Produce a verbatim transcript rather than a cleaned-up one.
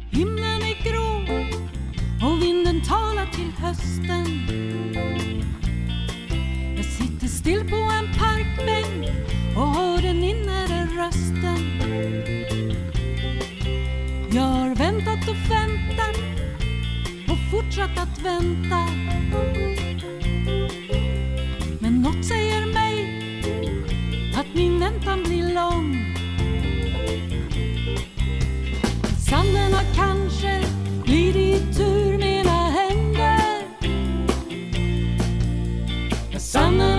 Himlen är grå och vinden talar till hösten. Jag sitter still på en parkbänk och hör den inre rösten. Jag har väntat och väntat och fortsatt att vänta. Men något säger mig att min väntan blir lång. Sanden har kanske glidit ur mina händer. Sanden